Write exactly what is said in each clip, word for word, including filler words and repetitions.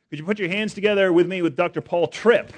Could you put your hands together with me with Doctor Paul Tripp?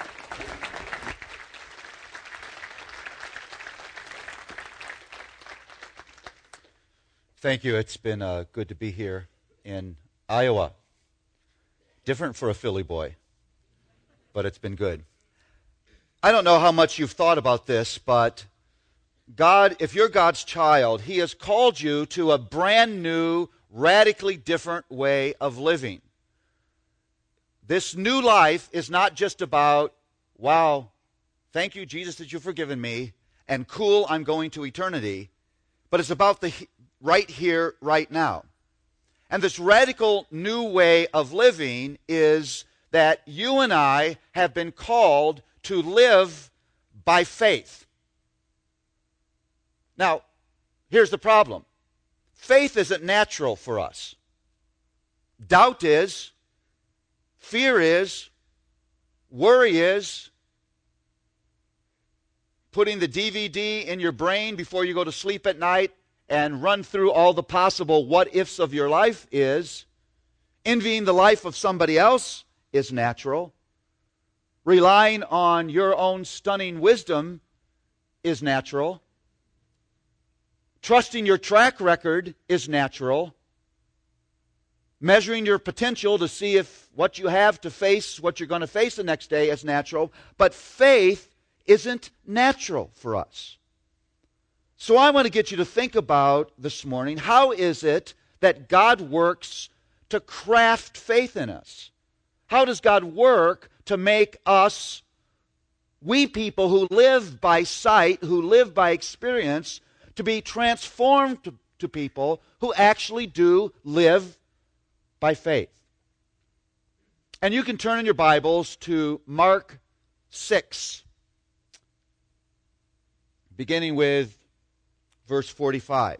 Thank you. It's been uh, good to be here in Iowa. Different for a Philly boy, but it's been good. I don't know how much you've thought about this, but God, if you're God's child, He has called you to a brand new, radically different way of living. This new life is not just about, wow, thank you, Jesus, that you've forgiven me, and cool, I'm going to eternity, but it's about the right here, right now. And this radical new way of living is that you and I have been called to live by faith. Now, here's the problem. Faith isn't natural for us. Doubt is, fear is, worry is, putting the D V D in your brain before you go to sleep at night and run through all the possible what-ifs of your life is. Envying the life of somebody else is natural. Relying on your own stunning wisdom is natural. Trusting your track record is natural. Measuring your potential to see if what you have to face, what you're going to face the next day is natural. But faith isn't natural for us. So I want to get you to think about this morning, how is it that God works to craft faith in us? How does God work to make us, we people who live by sight, who live by experience, to be transformed to, to people who actually do live by faith? And you can turn in your Bibles to Mark six, beginning with verse forty-five.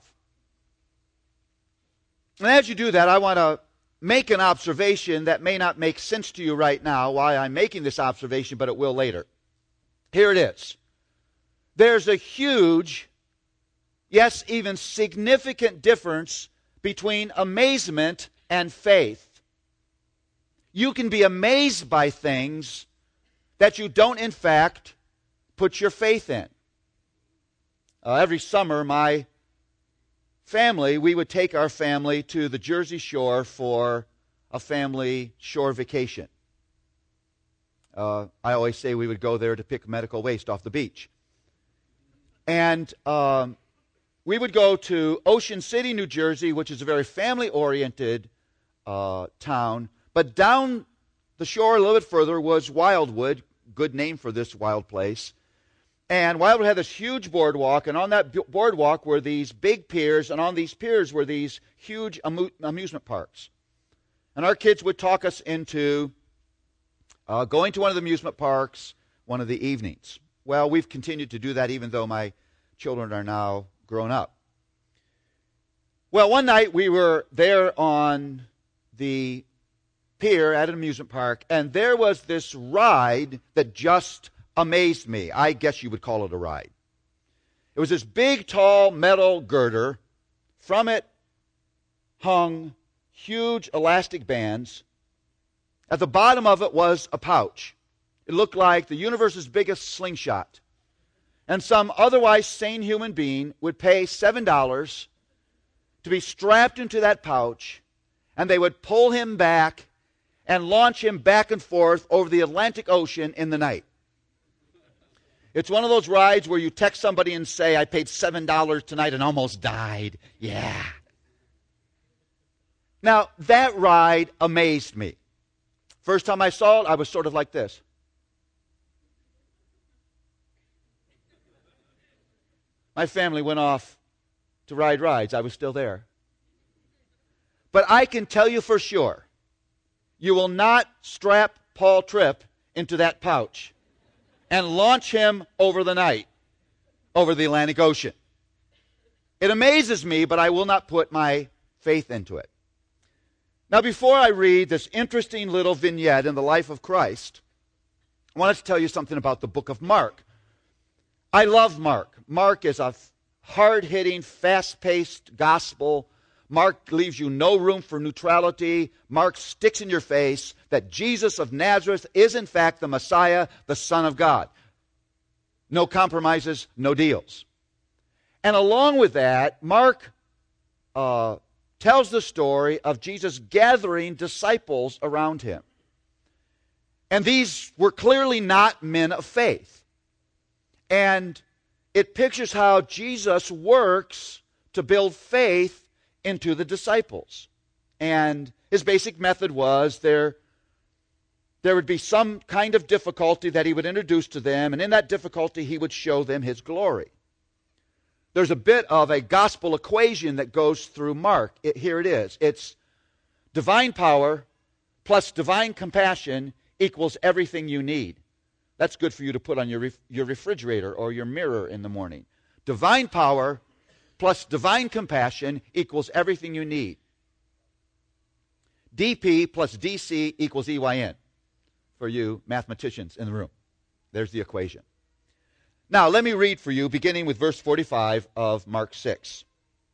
And as you do that, I want to make an observation that may not make sense to you right now, why I'm making this observation, but it will later. Here it is. There's a huge, yes, even significant difference between amazement and faith. You can be amazed by things that you don't, in fact, put your faith in. Uh, every summer, my family, we would take our family to the Jersey Shore for a family shore vacation. Uh, I always say we would go there to pick medical waste off the beach. And um, we would go to Ocean City, New Jersey, which is a very family-oriented uh, town. But down the shore a little bit further was Wildwood, good name for this wild place. And Wildwood had this huge boardwalk, and on that boardwalk were these big piers, and on these piers were these huge amu- amusement parks. And our kids would talk us into uh, going to one of the amusement parks one of the evenings. Well, we've continued to do that even though my children are now grown up. Well, one night we were there on the pier at an amusement park, and there was this ride that just amazed me. I guess you would call it a ride. It was this big, tall metal girder. From it hung huge elastic bands. At the bottom of it was a pouch. It looked like the universe's biggest slingshot. And some otherwise sane human being would pay seven dollars to be strapped into that pouch, and they would pull him back and launch him back and forth over the Atlantic Ocean in the night. It's one of those rides where you text somebody and say, I paid seven dollars tonight and almost died. Yeah. Now, that ride amazed me. First time I saw it, I was sort of like this. My family went off to ride rides. I was still there. But I can tell you for sure, you will not strap Paul Tripp into that pouch and launch him over the night, over the Atlantic Ocean. It amazes me, but I will not put my faith into it. Now, before I read this interesting little vignette in the life of Christ, I want to tell you something about the book of Mark. I love Mark. Mark is a hard-hitting, fast-paced gospel. Mark leaves you no room for neutrality. Mark sticks in your face that Jesus of Nazareth is in fact the Messiah, the Son of God. No compromises, no deals. And along with that, Mark uh, tells the story of Jesus gathering disciples around him. And these were clearly not men of faith. And it pictures how Jesus works to build faith into the disciples. And his basic method was there, there would be some kind of difficulty that he would introduce to them, and in that difficulty he would show them his glory. There's a bit of a gospel equation that goes through Mark. It, here it is. It's divine power plus divine compassion equals everything you need. That's good for you to put on your, ref, your refrigerator or your mirror in the morning. Divine power plus divine compassion equals everything you need. D P plus D C equals E Y N for you mathematicians in the room. There's the equation. Now, let me read for you, beginning with verse forty-five of Mark six.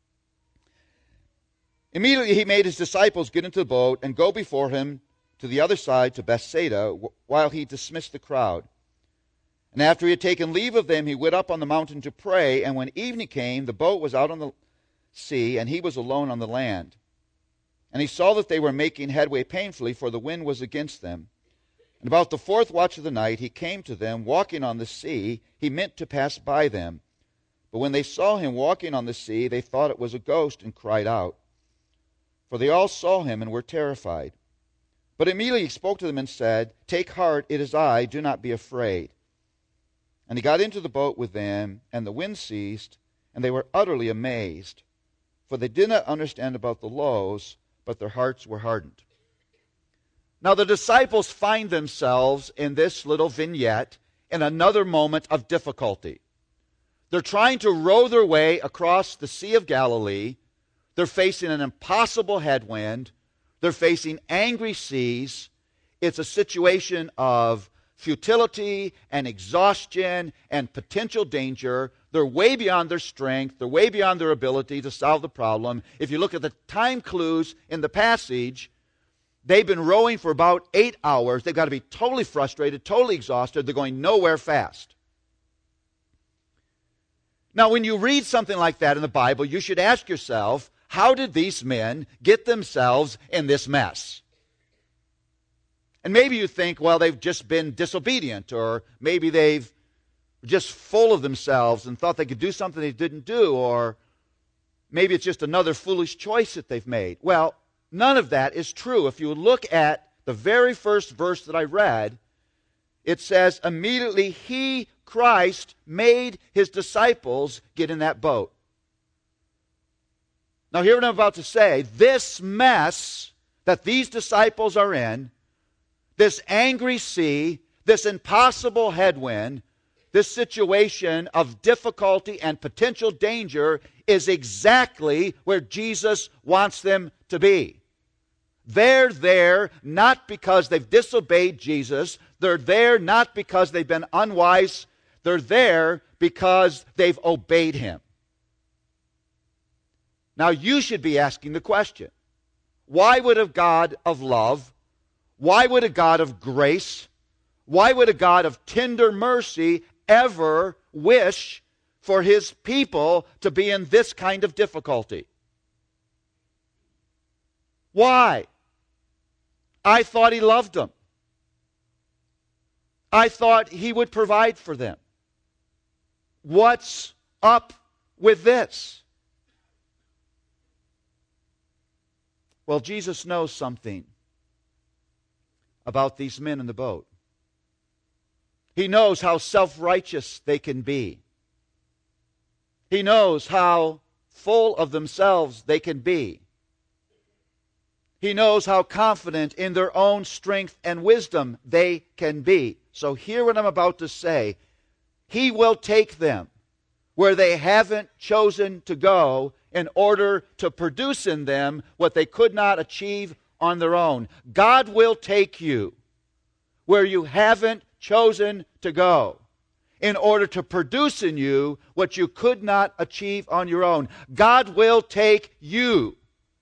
Immediately he made his disciples get into the boat and go before him to the other side, to Bethsaida, while he dismissed the crowd. And after he had taken leave of them, he went up on the mountain to pray. And when evening came, the boat was out on the sea, and he was alone on the land. And he saw that they were making headway painfully, for the wind was against them. And about the fourth watch of the night, he came to them, walking on the sea. He meant to pass by them. But when they saw him walking on the sea, they thought it was a ghost, and cried out. For they all saw him and were terrified. But immediately he spoke to them and said, "Take heart, it is I, do not be afraid." And he got into the boat with them, and the wind ceased, and they were utterly amazed. For they did not understand about the loaves, but their hearts were hardened. Now the disciples find themselves in this little vignette in another moment of difficulty. They're trying to row their way across the Sea of Galilee. They're facing an impossible headwind. They're facing angry seas. It's a situation of futility and exhaustion and potential danger. They're way beyond their strength. They're way beyond their ability to solve the problem. If you look at the time clues in the passage, they've been rowing for about eight hours. They've got to be totally frustrated, totally exhausted. They're going nowhere fast. Now, when you read something like that in the Bible, you should ask yourself, how did these men get themselves in this mess? And maybe you think, well, they've just been disobedient, or maybe they've just full of themselves and thought they could do something they didn't do, or maybe it's just another foolish choice that they've made. Well, none of that is true. If you look at the very first verse that I read, it says, immediately he, Christ, made his disciples get in that boat. Now, hear what I'm about to say. This mess that these disciples are in, this angry sea, this impossible headwind, this situation of difficulty and potential danger is exactly where Jesus wants them to be. They're there not because they've disobeyed Jesus. They're there not because they've been unwise. They're there because they've obeyed him. Now you should be asking the question, why would a God of love, why would a God of grace, why would a God of tender mercy ever wish for his people to be in this kind of difficulty? Why? I thought he loved them. I thought he would provide for them. What's up with this? Well, Jesus knows something about these men in the boat. He knows how self-righteous they can be. He knows how full of themselves they can be. He knows how confident in their own strength and wisdom they can be. So hear what I'm about to say. He will take them where they haven't chosen to go in order to produce in them what they could not achieve on their own. God will take you where you haven't chosen to go in order to produce in you what you could not achieve on your own. God will take you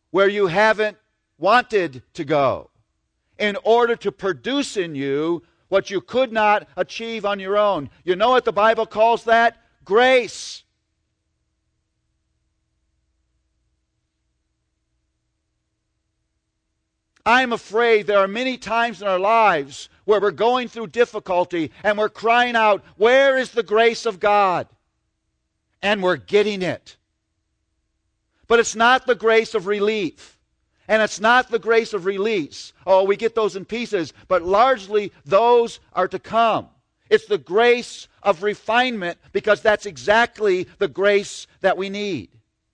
where you haven't wanted to go, in order to produce in you what you could not achieve on your own. You know what the Bible calls that? Grace. I'm afraid there are many times in our lives where we're going through difficulty and we're crying out, where is the grace of God? And we're getting it. But it's not the grace of relief. And it's not the grace of release. Oh, we get those in pieces. But largely, those are to come. It's the grace of refinement, because that's exactly the grace that we need.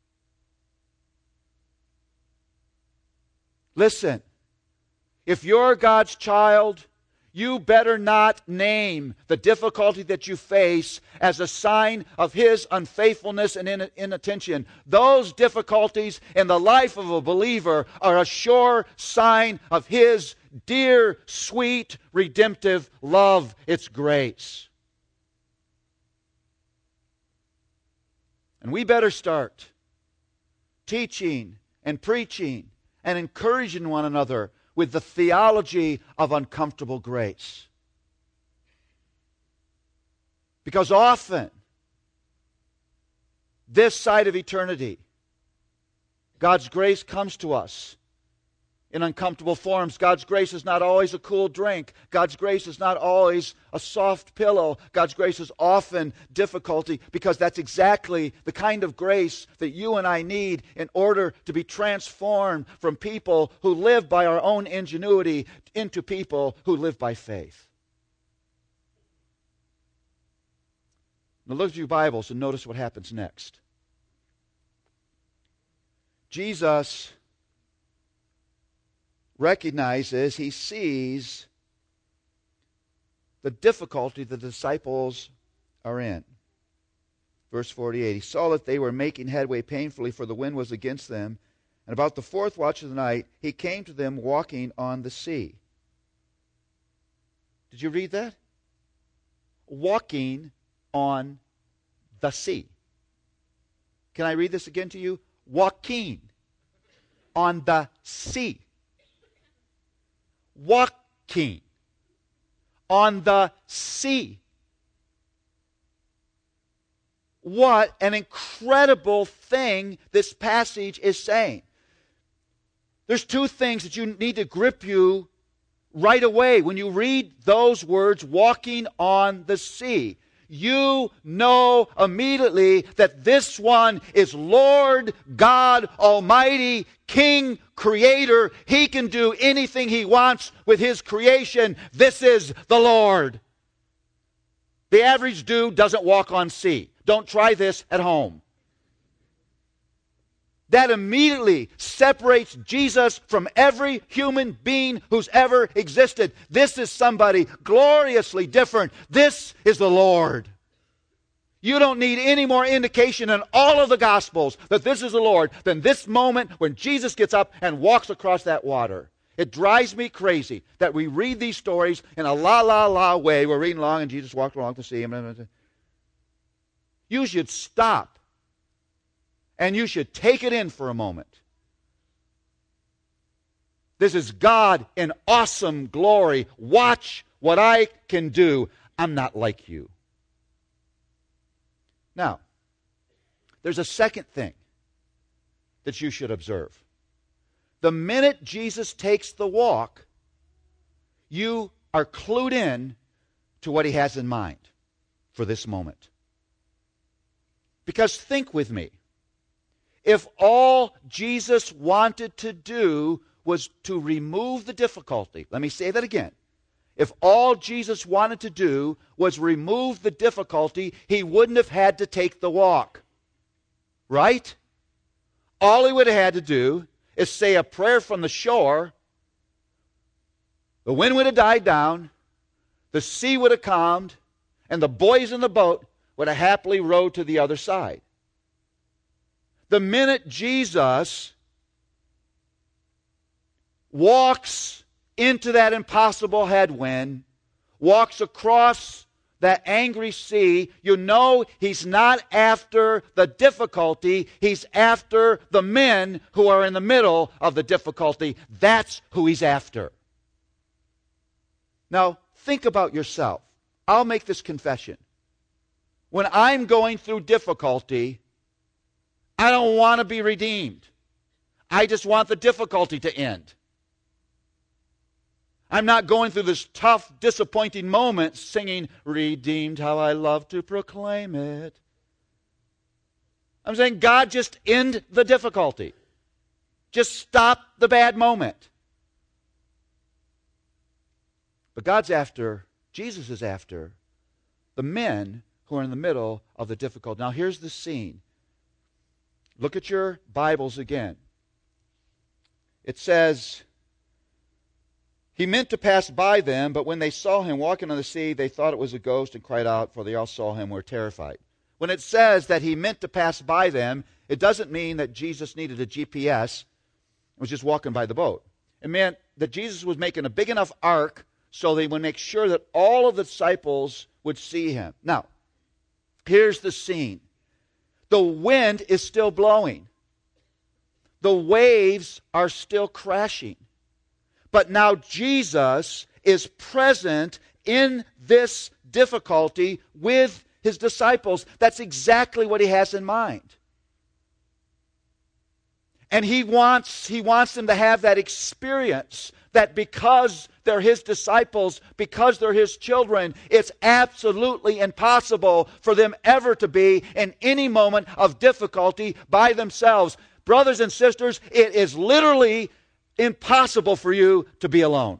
Listen, if you're God's child, you better not name the difficulty that you face as a sign of His unfaithfulness and inattention. Those difficulties in the life of a believer are a sure sign of His dear, sweet, redemptive love. It's grace. And we better start teaching and preaching and encouraging one another with the theology of uncomfortable grace. Because often, this side of eternity, God's grace comes to us in uncomfortable forms. God's grace is not always a cool drink. God's grace is not always a soft pillow. God's grace is often difficulty, because that's exactly the kind of grace that you and I need in order to be transformed from people who live by our own ingenuity into people who live by faith. Now look at your Bibles and notice what happens next. Jesus recognizes, he sees the difficulty the disciples are in. Verse forty-eight, he saw that they were making headway painfully, for the wind was against them. And about the fourth watch of the night, he came to them walking on the sea. Did you read that? Walking on the sea. Can I read this again to you? Walking on the sea. Walking on the sea. What an incredible thing this passage is saying. There's two things that you need to grip you right away when you read those words, walking on the sea. You know immediately that this one is Lord God Almighty, King, Creator. He can do anything He wants with His creation. This is the Lord. The average dude doesn't walk on sea. Don't try this at home. That immediately separates Jesus from every human being who's ever existed. This is somebody gloriously different. This is the Lord. You don't need any more indication in all of the Gospels that this is the Lord than this moment when Jesus gets up and walks across that water. It drives me crazy that we read these stories in a la la la way. We're reading along and Jesus walked along the sea. You should stop. And you should take it in for a moment. This is God in awesome glory. Watch what I can do. I'm not like you. Now, there's a second thing that you should observe. The minute Jesus takes the walk, you are clued in to what He has in mind for this moment. Because think with me. If all Jesus wanted to do was to remove the difficulty, let me say that again. If all Jesus wanted to do was remove the difficulty, He wouldn't have had to take the walk. Right? All He would have had to do is say a prayer from the shore. The wind would have died down. The sea would have calmed. And the boys in the boat would have happily rowed to the other side. The minute Jesus walks into that impossible headwind, walks across that angry sea, you know he's not after the difficulty. He's after the men who are in the middle of the difficulty. That's who he's after. Now, think about yourself. I'll make this confession. When I'm going through difficulty, I don't want to be redeemed. I just want the difficulty to end. I'm not going through this tough, disappointing moment singing, "Redeemed, how I love to proclaim it." I'm saying, God, just end the difficulty. Just stop the bad moment. But God's after, Jesus is after, the men who are in the middle of the difficulty. Now here's the scene. Look at your Bibles again. It says, he meant to pass by them, but when they saw him walking on the sea, they thought it was a ghost and cried out, for they all saw him and were terrified. When it says that he meant to pass by them, it doesn't mean that Jesus needed a G P S and was just walking by the boat. It meant that Jesus was making a big enough ark so they would make sure that all of the disciples would see him. Now, here's the scene. The wind is still blowing. The waves are still crashing. But now Jesus is present in this difficulty with his disciples. That's exactly what he has in mind. And he wants, he wants them to have that experience that because they're his disciples, because they're his children, it's absolutely impossible for them ever to be in any moment of difficulty by themselves. Brothers and sisters, it is literally impossible for you to be alone.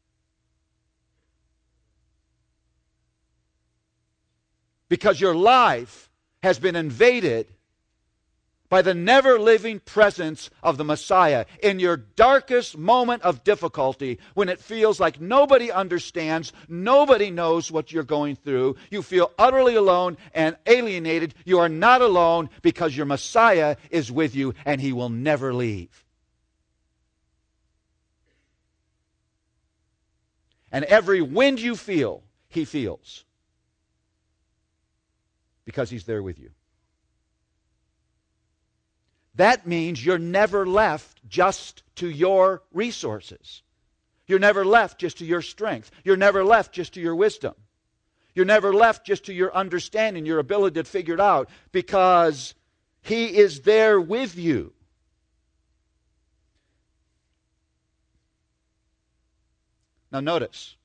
Because your life has been invaded by the never-living presence of the Messiah. In your darkest moment of difficulty, when it feels like nobody understands, nobody knows what you're going through, you feel utterly alone and alienated, you are not alone because your Messiah is with you and he will never leave. And every wind you feel, he feels. Because he's there with you. That means you're never left just to your resources. You're never left just to your strength. You're never left just to your wisdom. You're never left just to your understanding, your ability to figure it out, because he is there with you. Now notice.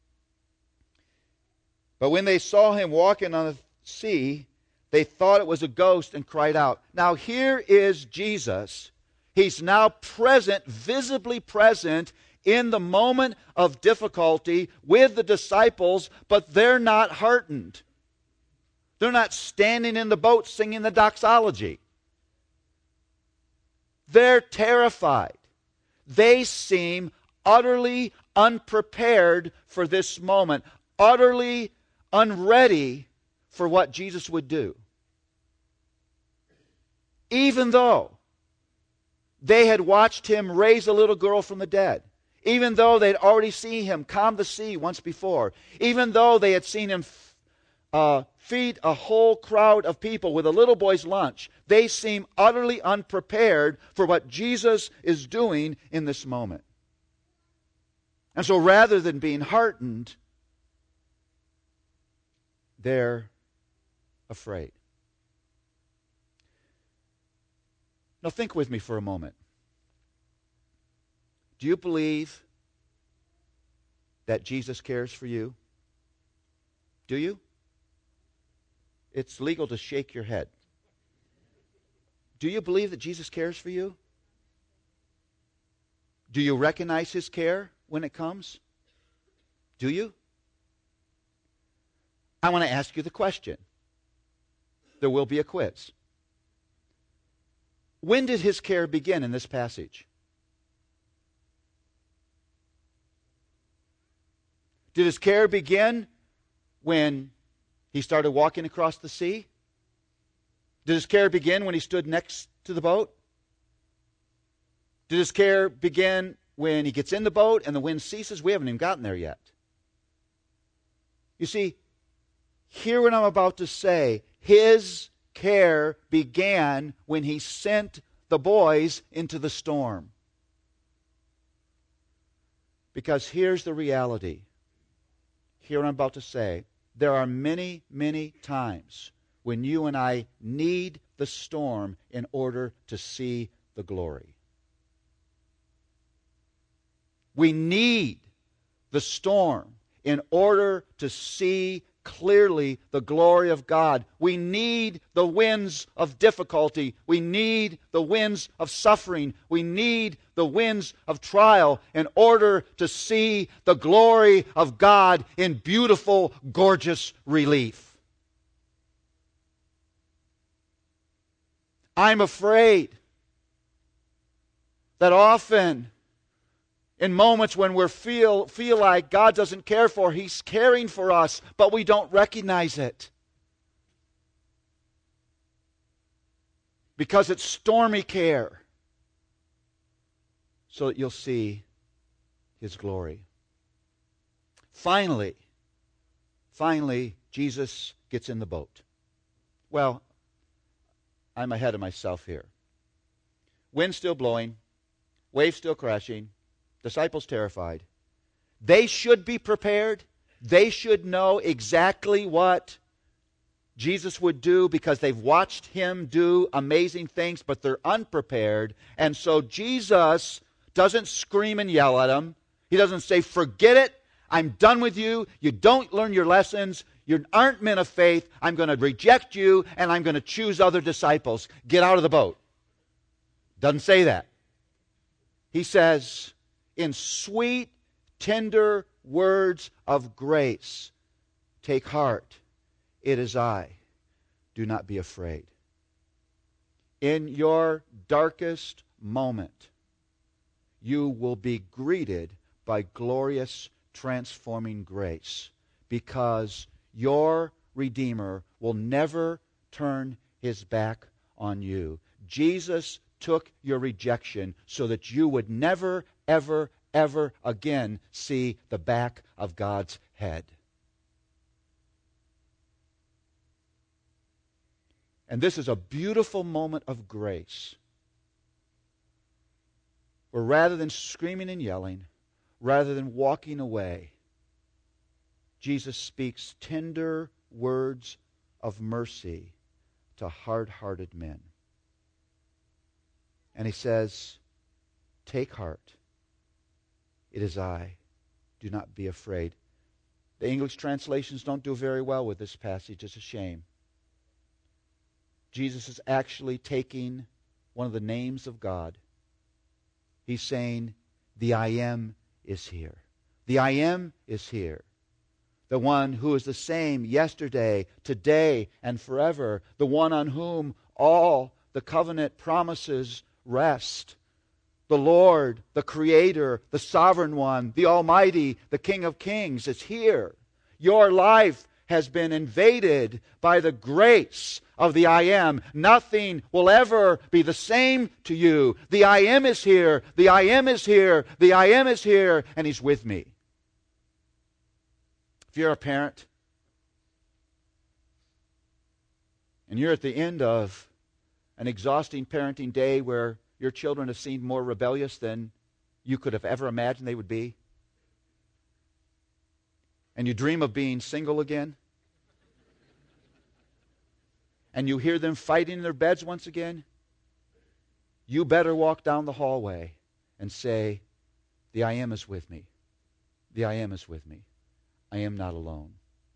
But when they saw him walking on the sea, they thought it was a ghost and cried out. Now here is Jesus. He's now present, visibly present in the moment of difficulty with the disciples, but they're not heartened. They're not standing in the boat singing the doxology. They're terrified. They seem utterly unprepared for this moment, utterly unready for what Jesus would do. Even though they had watched him raise a little girl from the dead, even though they'd already seen him calm the sea once before, even though they had seen him uh, feed a whole crowd of people with a little boy's lunch, they seem utterly unprepared for what Jesus is doing in this moment. And so rather than being heartened, they're afraid. Now think with me for a moment. Do you believe that Jesus cares for you? Do you? It's legal to shake your head. Do you believe that Jesus cares for you? Do you recognize his care when it comes? Do you? I want to ask you the question. There will be a quiz. When did his care begin in this passage? Did his care begin when he started walking across the sea? Did his care begin when he stood next to the boat? Did his care begin when he gets in the boat and the wind ceases? We haven't even gotten there yet. You see, Hear what I'm about to say. His care began when he sent the boys into the storm. Because here's the reality. Hear what I'm about to say. There are many, many times when you and I need the storm in order to see the glory. We need the storm in order to see clearly the glory of God. We need the winds of difficulty. We need the winds of suffering. We need the winds of trial in order to see the glory of God in beautiful, gorgeous relief. I'm afraid that often in moments when we feel, feel like God doesn't care for, He's caring for us, but we don't recognize it. Because it's stormy care. So that you'll see His glory. Finally, finally, Jesus gets in the boat. Well, I'm ahead of myself here. Wind still blowing, waves still crashing, disciples terrified. They should be prepared. They should know exactly what Jesus would do because they've watched Him do amazing things, but they're unprepared. And so Jesus doesn't scream and yell at them. He doesn't say, forget it. I'm done with you. You don't learn your lessons. You aren't men of faith. I'm going to reject you, and I'm going to choose other disciples. Get out of the boat. Doesn't say that. He says, in sweet, tender words of grace, take heart, it is I. Do not be afraid. In your darkest moment, you will be greeted by glorious, transforming grace, because your Redeemer will never turn His back on you. Jesus took your rejection so that you would never, ever, ever again see the back of God's head. And this is a beautiful moment of grace, where rather than screaming and yelling, rather than walking away, Jesus speaks tender words of mercy to hard-hearted men. And He says, take heart. It is I. Do not be afraid. The English translations don't do very well with this passage. It's a shame. Jesus is actually taking one of the names of God. He's saying, the I Am is here. The I Am is here. The one who is the same yesterday, today, and forever. The one on whom all the covenant promises rest. The Lord, the Creator, the Sovereign One, the Almighty, the King of Kings is here. Your life has been invaded by the grace of the I Am. Nothing will ever be the same to you. The I Am is here. The I Am is here. The I Am is here, and He's with me. If you're a parent, and you're at the end of an exhausting parenting day where your children have seemed more rebellious than you could have ever imagined they would be, and you dream of being single again, and you hear them fighting in their beds once again, you better walk down the hallway and say, the I Am is with me. The I Am is with me. I am not alone.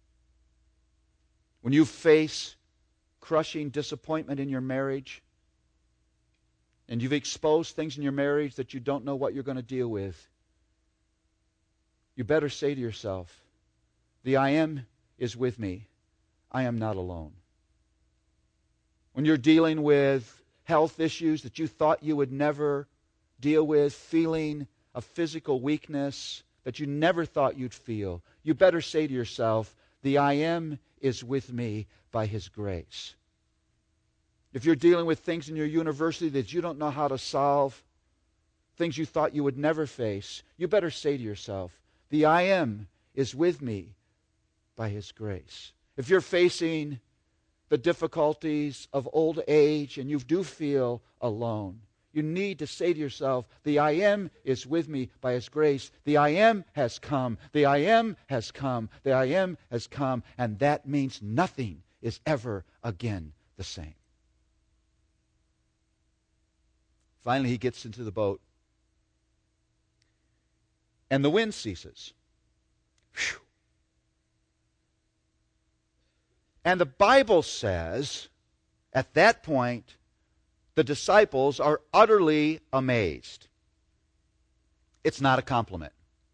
When you face crushing disappointment in your marriage, and you've exposed things in your marriage that you don't know what you're going to deal with, you better say to yourself, the I Am is with me. I am not alone. When you're dealing with health issues that you thought you would never deal with, feeling a physical weakness that you never thought you'd feel, you better say to yourself, the I Am is with me by His grace. If you're dealing with things in your university that you don't know how to solve, things you thought you would never face, you better say to yourself, the I Am is with me by His grace. if you're facing the difficulties of old age and you do feel alone, you need to say to yourself, the I am is with me by His grace. The I am has come. The I am has come. The I am has come. And that means nothing is ever again the same. Finally, he gets into the boat. And the wind ceases. Whew. And the Bible says, at that point, the disciples are utterly amazed. It's not a compliment.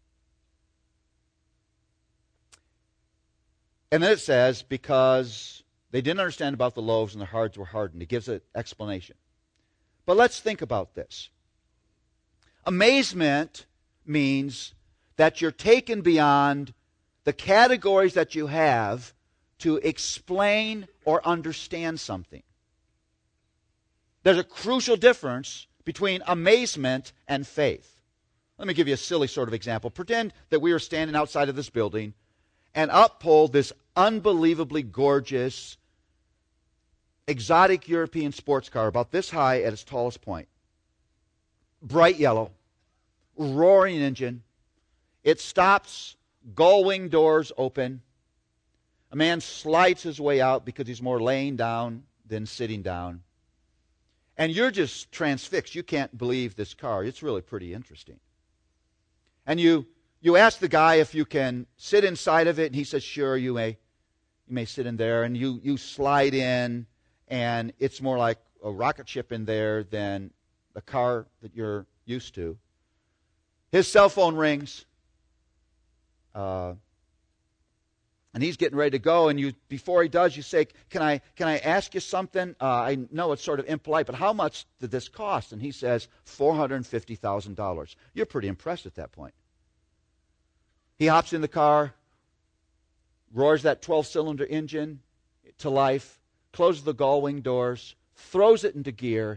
And then it says, because they didn't understand about the loaves and their hearts were hardened. It gives an explanation. But let's think about this. Amazement means that you're taken beyond the categories that you have to explain or understand something. There's a crucial difference between amazement and faith. Let me give you a silly sort of example. Pretend that we were standing outside of this building and up pulled this unbelievably gorgeous, exotic European sports car about this high at its tallest point. Bright yellow, roaring engine. It stops, gull-wing doors open. A man slides his way out because he's more laying down than sitting down. And you're just transfixed. You can't believe this car. It's really pretty interesting. And you you ask the guy if you can sit inside of it, and he says, sure, you may you may sit in there. And you, you slide in, and it's more like a rocket ship in there than the car that you're used to. His cell phone rings. Uh, and he's getting ready to go, and you before he does, you say, can I can I ask you something? Uh, I know it's sort of impolite, but how much did this cost? And he says, four hundred fifty thousand dollars. You're pretty impressed at that point. He hops in the car, roars that twelve-cylinder engine to life, closes the gull-wing doors, throws it into gear,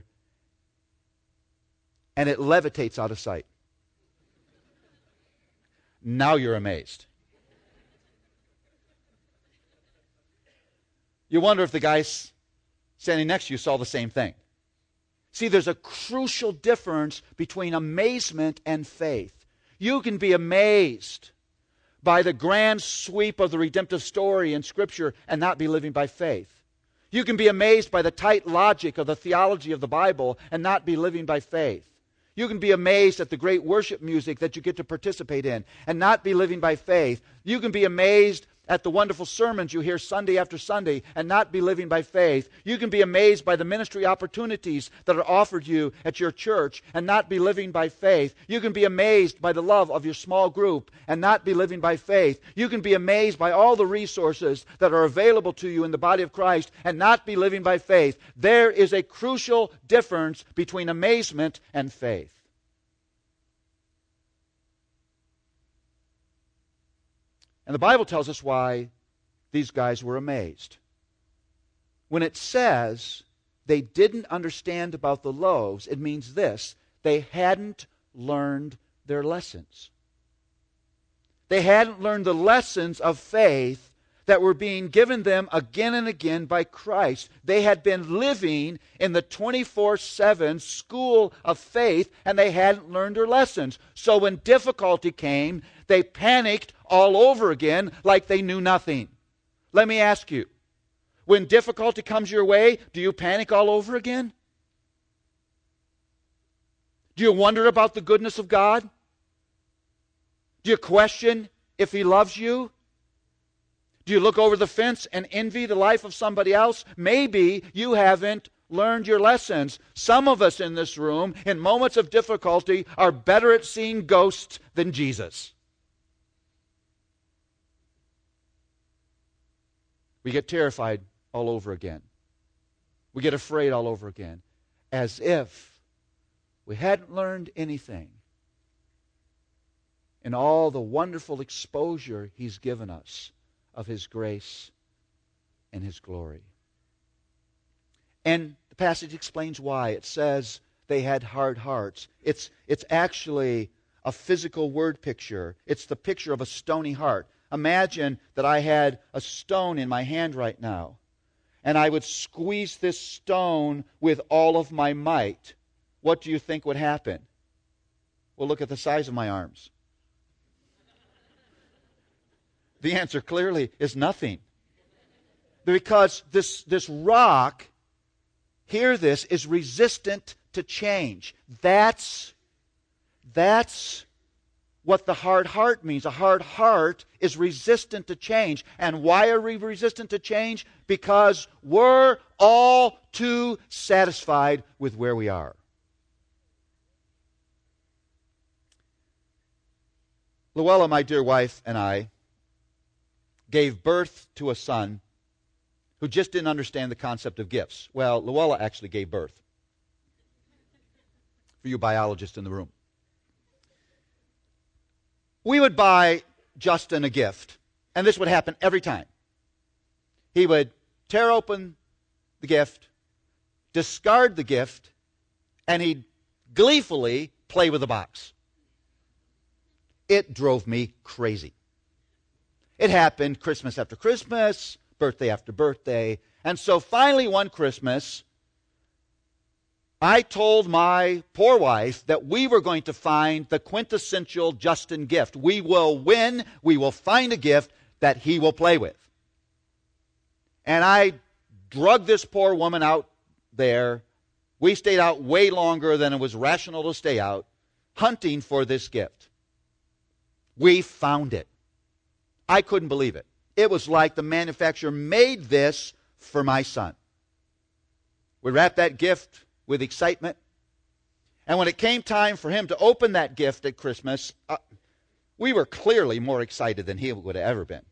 and it levitates out of sight. Now you're amazed. You wonder if the guy standing next to you saw the same thing. See, there's a crucial difference between amazement and faith. You can be amazed by the grand sweep of the redemptive story in Scripture and not be living by faith. You can be amazed by the tight logic of the theology of the Bible and not be living by faith. You can be amazed at the great worship music that you get to participate in and not be living by faith. You can be amazed at the wonderful sermons you hear Sunday after Sunday and not be living by faith. You can be amazed by the ministry opportunities that are offered you at your church and not be living by faith. You can be amazed by the love of your small group and not be living by faith. You can be amazed by all the resources that are available to you in the body of Christ and not be living by faith. There is a crucial difference between amazement and faith. And the Bible tells us why these guys were amazed. When it says they didn't understand about the loaves, it means this: they hadn't learned their lessons. They hadn't learned the lessons of faith that were being given them again and again by Christ. They had been living in the twenty-four seven school of faith, and they hadn't learned their lessons. So when difficulty came, they panicked all over again like they knew nothing. Let me ask you, when difficulty comes your way, do you panic all over again? Do you wonder about the goodness of God? Do you question if He loves you? Do you look over the fence and envy the life of somebody else? Maybe you haven't learned your lessons. Some of us in this room, in moments of difficulty, are better at seeing ghosts than Jesus. We get terrified all over again. We get afraid all over again, as if we hadn't learned anything in all the wonderful exposure He's given us of His grace and His glory. And the passage explains why. It says they had hard hearts. It's, it's actually a physical word picture. It's the picture of a stony heart. imagine that I had a stone in my hand right now, and I would squeeze this stone with all of my might. What do you think would happen? Well, look at the size of my arms. The answer clearly is nothing. Because this, this rock, hear this, is resistant to change. That's, that's what the hard heart means. A hard heart is resistant to change. And why are we resistant to change? Because we're all too satisfied with where we are. Luella, my dear wife, and I gave birth to a son who just didn't understand the concept of gifts. Well, Luella actually gave birth. For you biologists in the room. We would buy Justin a gift, and this would happen every time. He would tear open the gift, discard the gift, and he'd gleefully play with the box. It drove me crazy. It happened Christmas after Christmas, birthday after birthday. And so finally one Christmas, I told my poor wife that we were going to find the quintessential Justin gift. We will win. We will find a gift that he will play with. And I drug this poor woman out there. We stayed out way longer than it was rational to stay out, hunting for this gift. We found it. I couldn't believe it. It was like the manufacturer made this for my son. We wrapped that gift with excitement. And when it came time for him to open that gift at Christmas, uh, we were clearly more excited than he would have ever been.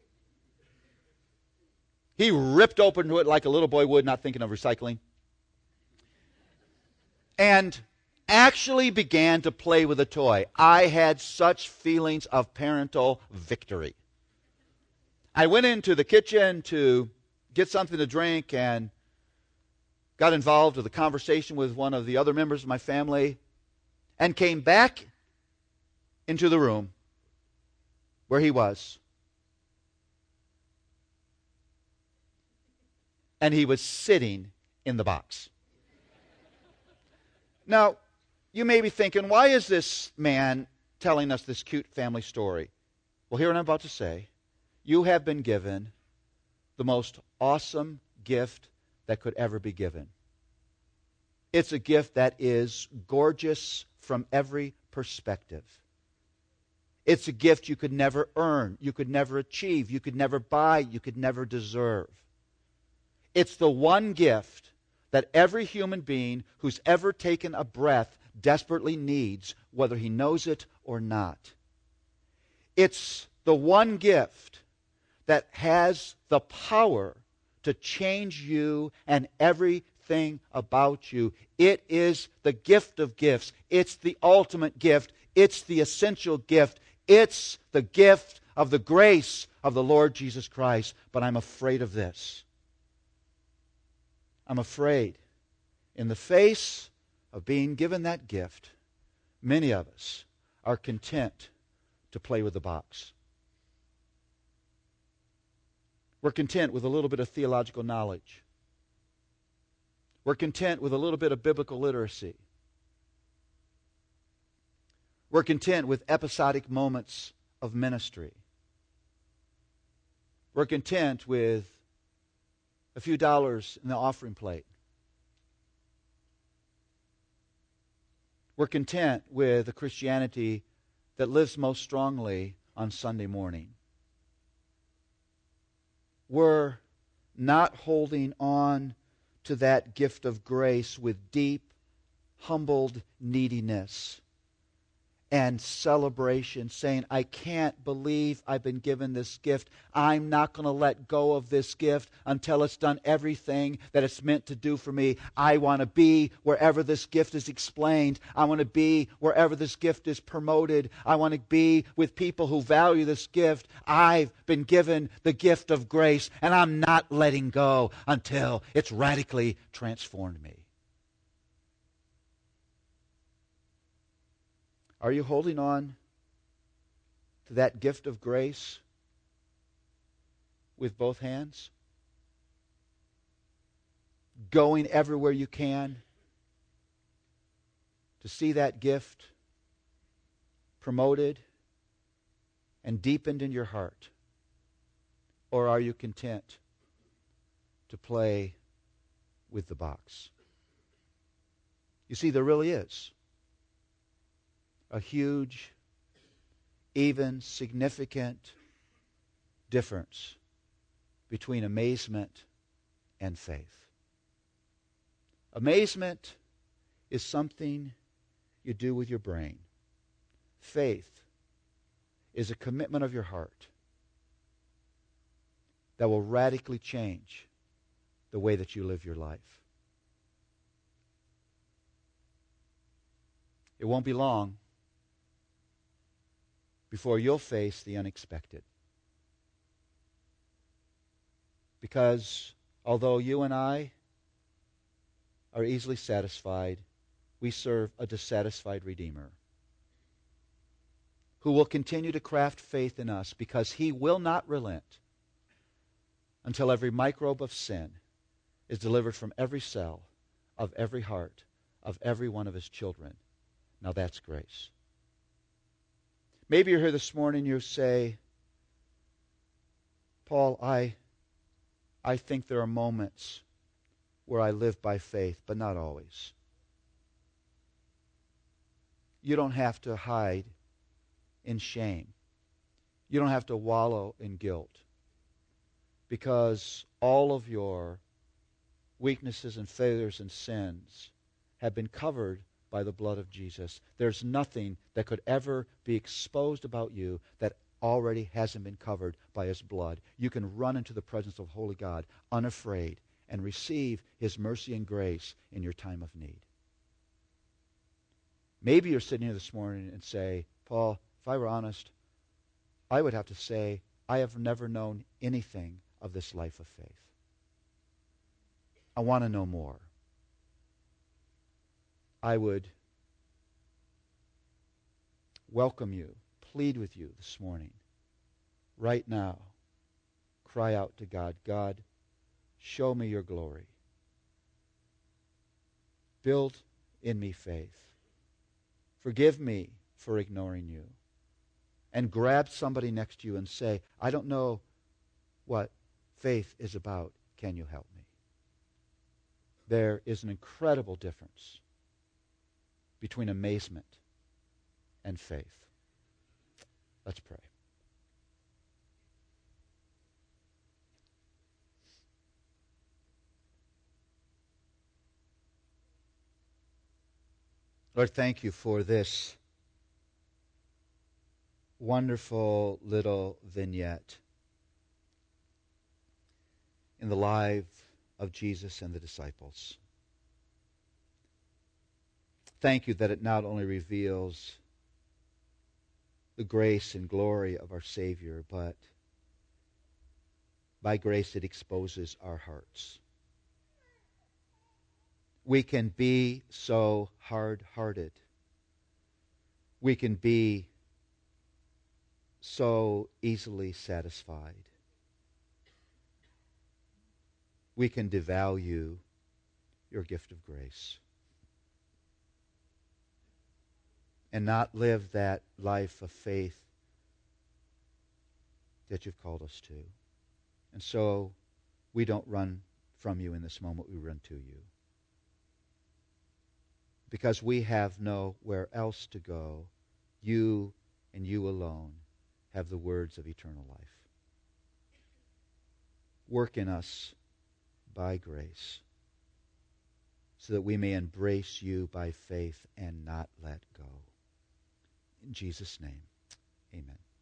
He ripped open to it like a little boy would, not thinking of recycling. And actually began to play with a toy. I had such feelings of parental victory. I went into the kitchen to get something to drink and got involved with a conversation with one of the other members of my family and came back into the room where he was. And he was sitting in the box. Now, you may be thinking, why is this man telling us this cute family story? Well, hear what I'm about to say. You have been given the most awesome gift that could ever be given. It's a gift that is gorgeous from every perspective. It's a gift you could never earn, you could never achieve, you could never buy, you could never deserve. It's the one gift that every human being who's ever taken a breath desperately needs, whether he knows it or not. It's the one gift that has the power to change you and everything about you. It is the gift of gifts. It's the ultimate gift. It's the essential gift. It's the gift of the grace of the Lord Jesus Christ. But I'm afraid of this. I'm afraid in the face of being given that gift, many of us are content to play with the box. We're content with a little bit of theological knowledge. We're content with a little bit of biblical literacy. We're content with episodic moments of ministry. We're content with a few dollars in the offering plate. We're content with a Christianity that lives most strongly on Sunday morning. We're not holding on to that gift of grace with deep, humbled neediness and celebration, saying, I can't believe I've been given this gift. I'm not going to let go of this gift until it's done everything that it's meant to do for me. I want to be wherever this gift is explained. I want to be wherever this gift is promoted. I want to be with people who value this gift. I've been given the gift of grace, and I'm not letting go until it's radically transformed me. Are you holding on to that gift of grace with both hands? Going everywhere you can to see that gift promoted and deepened in your heart? Or are you content to play with the box? You see, there really is a huge, even significant difference between amazement and faith. Amazement is something you do with your brain. Faith is a commitment of your heart that will radically change the way that you live your life. It won't be long before you'll face the unexpected. Because although you and I are easily satisfied, we serve a dissatisfied Redeemer who will continue to craft faith in us, because he will not relent until every microbe of sin is delivered from every cell of every heart of every one of his children. Now that's grace. Maybe you're here this morning, you say, Paul, I, I think there are moments where I live by faith, but not always. You don't have to hide in shame. You don't have to wallow in guilt, because all of your weaknesses and failures and sins have been covered by the blood of Jesus. There's nothing that could ever be exposed about you that already hasn't been covered by his blood. You can run into the presence of holy God unafraid and receive his mercy and grace in your time of need. Maybe you're sitting here this morning and say, Paul, if I were honest, I would have to say, I have never known anything of this life of faith. I want to know more. I would welcome you, plead with you this morning, right now. Cry out to God, God, show me your glory. Build in me faith. Forgive me for ignoring you. And grab somebody next to you and say, I don't know what faith is about. Can you help me? There is an incredible difference between amazement and faith. Let's pray. Lord, thank you for this wonderful little vignette in the life of Jesus and the disciples. Thank you that it not only reveals the grace and glory of our Savior, but by grace it exposes our hearts. We can be so hard-hearted. We can be so easily satisfied. We can devalue your gift of grace and not live that life of faith that you've called us to. And so we don't run from you in this moment, we run to you. Because we have nowhere else to go, you and you alone have the words of eternal life. Work in us by grace so that we may embrace you by faith and not let go. In Jesus' name, amen.